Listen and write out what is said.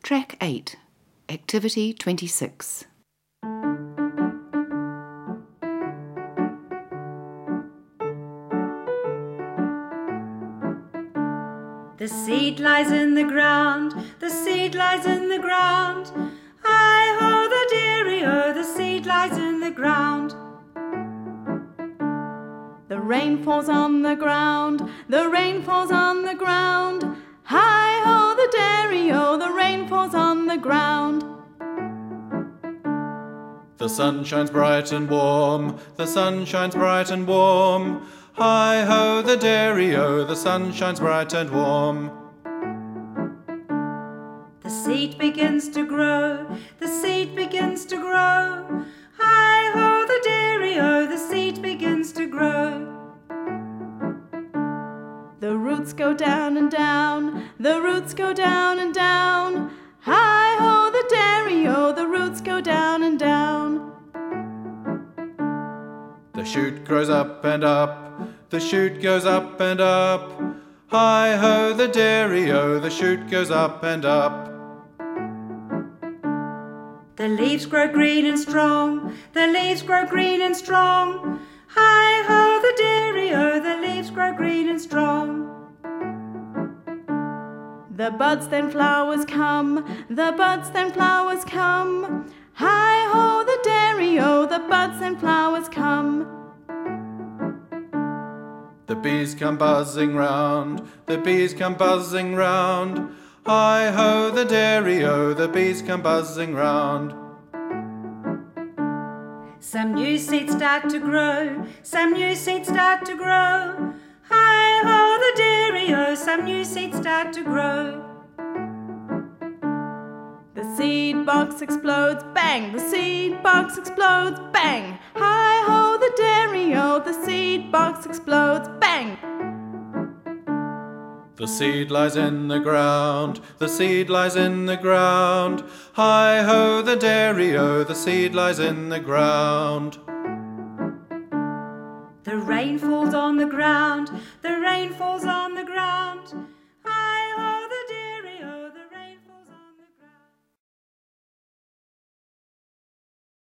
Track 8, Activity 26. The seed lies in the ground, the seed lies in the ground. Hi-ho, the dearie-o, the seed lies in the ground. The rain falls on the ground, the rain falls on the ground. Hi-ho, the dairy-o, the rain falls on the ground. The sun shines bright and warm, the sun shines bright and warm. Hi-ho, the dairy-o, the sun shines bright and warm. The seed begins to grow, the seed begins to grow. Hi-ho, the dairy-o, the seed begins to grow. The roots go down and down, the roots go down and down. Hi-ho, the dairy-o, the roots go down and down. The shoot grows up and up, the shoot goes up and up. Hi-ho, the dairy-o, the shoot goes up and up. The leaves grow green and strong, the leaves grow green and strong. Hi-ho, the dairy-o, the leaves grow green and strong. The buds then flowers come, the buds then flowers come. Hi-ho, the dairy-o, the buds then flowers come. The bees come buzzing round, the bees come buzzing round. Hi-ho, the dairy-o, the bees come buzzing round. Some new seeds start to grow, some new seeds start to grow. Hi-ho, the dairy-o, some new seeds start to grow. The seed box explodes, bang! The seed box explodes, bang! Hi-ho, the dairy-o, the seed box explodes, bang! The seed lies in the ground, the seed lies in the ground. Hi-ho, the dairy-o, the seed lies in the ground. The rain falls on the ground, the rain